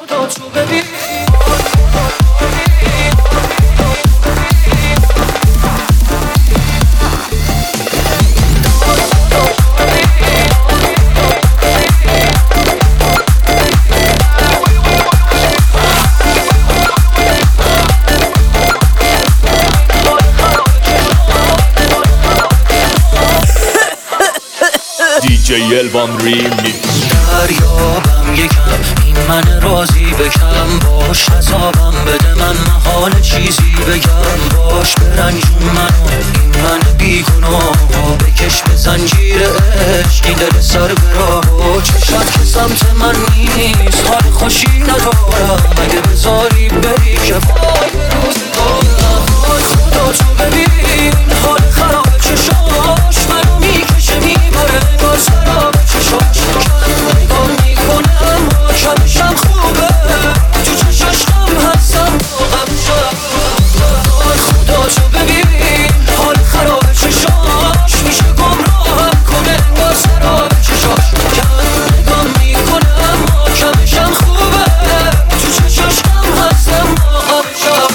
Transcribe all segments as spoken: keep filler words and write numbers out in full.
خدا تو ببین دی جی الوان ریمیکس. دریابم یکم این من راضی بکم باش عذابم بده من محال چیزی بگم باش برنجون منو این من بیگناه بکش به زنجیر عشق این دل سر براه چشات که سمت من نیست حال خوشی ندارم اگه بذاری بری که وای به روزگارم وای خدا تو ببین حال خراب چشاش منو میکشه میبره انگار سراب چشاش کم نگاه میکنم کمشم خوبه تو چشاش غم هستم غمشم وای خدا تو ببین حال خراب چشاش میشه گمراهم کنه انگار سراب چشاش کم نگاه میکنم کمشم خوبه تو چشاش غم هستم غمشم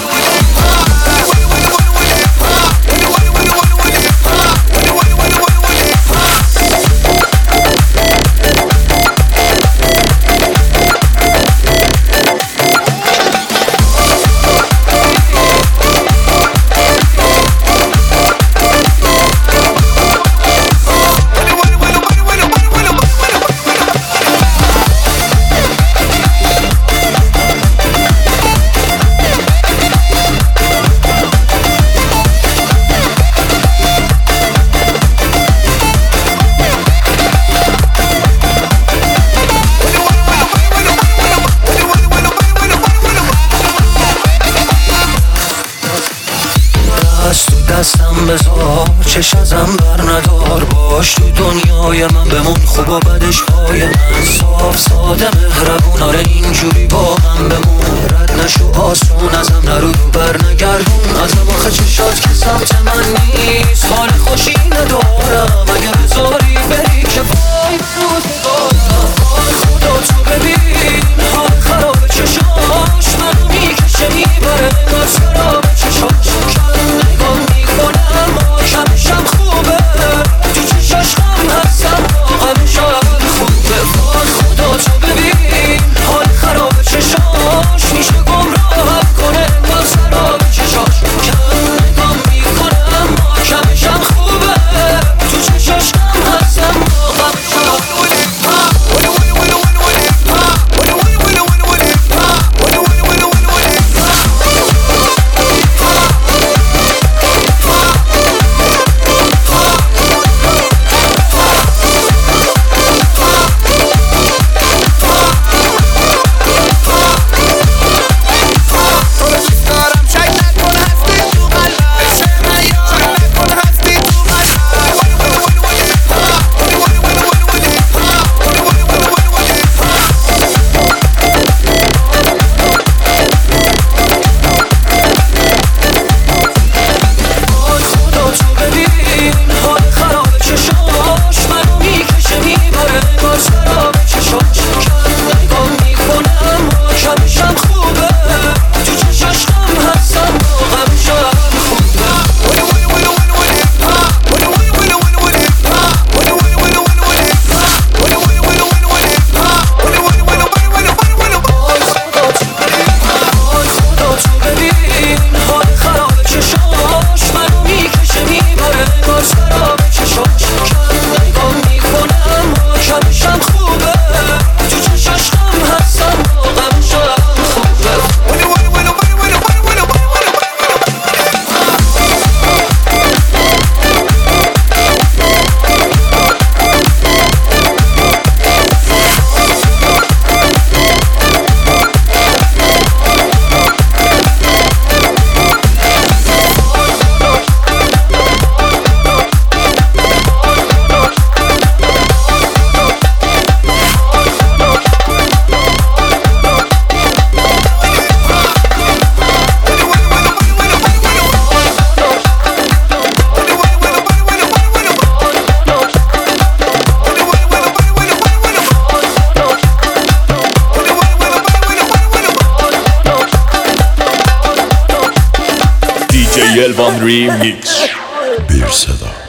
دستم بذار چش ازم بر ندار باش تو دنیای من بمون خوب و بدش پای من صاف ساده مهربون آره اینجوری با من بمون رد نشو آسون ازم نرو رو بر نگردون ازم آخه چشات که سمت من نیست حال خوشی ندارم اگه بذاری بری که وای به روزگارم وای خدا تو ببین حال خراب چشاش منو میکشه میبره انگار سراب چشاش کم نگاه میکنم کمشم خوبه تو چشاش غم هستم غمشم خوبه وای خدا تو ببین حال خراب چشاش میشه گمراهم کنه انگار سراب چشاش کم نگاه میکنم جی الوان ریمیکس. bir صدا